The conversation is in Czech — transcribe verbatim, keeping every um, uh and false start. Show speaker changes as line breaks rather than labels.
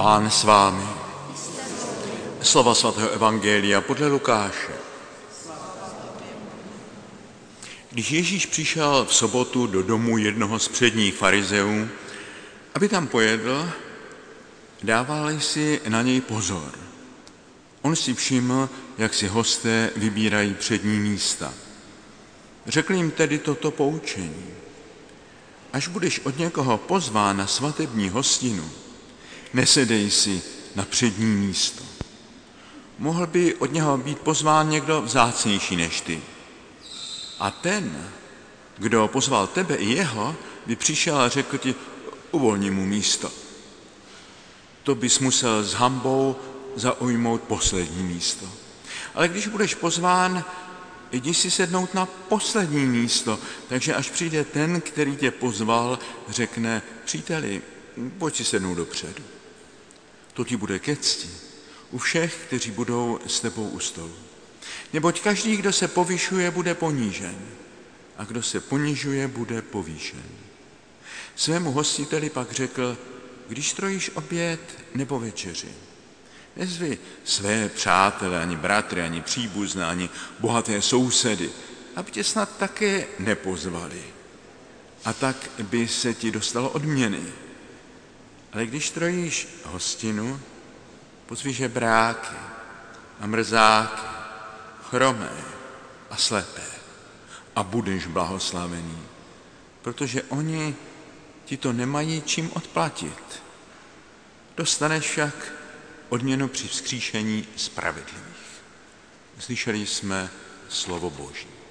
Pán s vámi. Slova svatého evangelia podle Lukáše. Když Ježíš přišel v sobotu do domu jednoho z předních farizeů, aby tam pojedl, dávali si na něj pozor. On si všiml, jak si hosté vybírají přední místa. Řekl jim tedy toto poučení. Až budeš od někoho pozván na svatební hostinu, nesedej si na přední místo. Mohl by od něho být pozván někdo vzácnější než ty. A ten, kdo pozval tebe i jeho, by přišel a řekl ti, uvolni mu místo. To bys musel s hanbou zaujmout poslední místo. Ale když budeš pozván, jdi si sednout na poslední místo, takže až přijde ten, který tě pozval, řekne, příteli, pojď si sednout dopředu. To ti bude ke cti u všech, kteří budou s tebou u stolu. Neboť každý, kdo se povyšuje, bude ponížen, a kdo se ponižuje, bude povýšen. Svému hostiteli pak řekl, když strojíš oběd nebo večeři, nezvi své přátele, ani bratry, ani příbuzné, ani bohaté sousedy, aby tě snad také nepozvali. A tak by se ti dostalo odměny. Ale když strojíš hostinu, pozvi žebráky a mrzáky, chromé a slepé a budeš blahoslavený, protože oni ti to nemají čím odplatit. Dostaneš však odměnu při vzkříšení spravedlivých. Slyšeli jsme slovo Boží.